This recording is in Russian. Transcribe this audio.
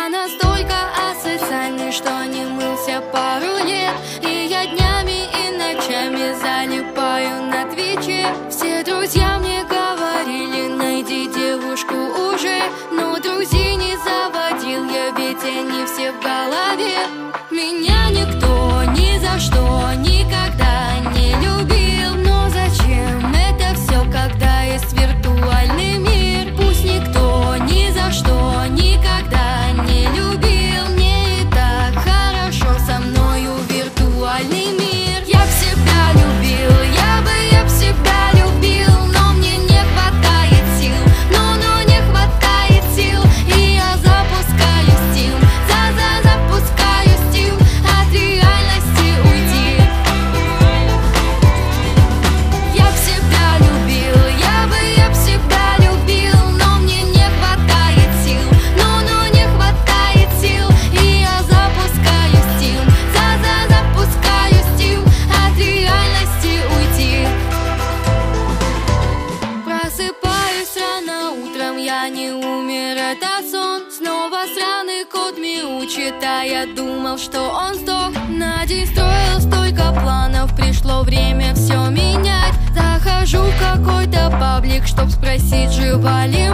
настолько асоциальный, что не мылся пару лет. И я днями и ночами залипаю на Твиче. Все друзья мне говорили: найди девушку уже. Но друзей не заводил я, ведь они все в голове. Меня никто ни за что никогда не любил. Но зачем это все, когда есть виртуальный мир? Пусть никто ни за что никогда не любил. Мне и так хорошо со мною виртуальный мир. Я б себя любил, я б себя любил. Но мне не хватает сил, но не хватает сил. И я запускаю Steam, запускаю Steam. От реальности уйти. Я б себя любил, я б себя любил. Но мне не хватает сил, но не хватает сил. И я запускаю Steam, запускаю Steam. От реальности уйти. Просыпаюсь рано утром, я не умер, это сон. Снова сраный кот мяучит, а я думал, что он сдох. На день строил столько планов, пришло время все менять. Захожу в какой-то паблик, чтоб спросить, жива ли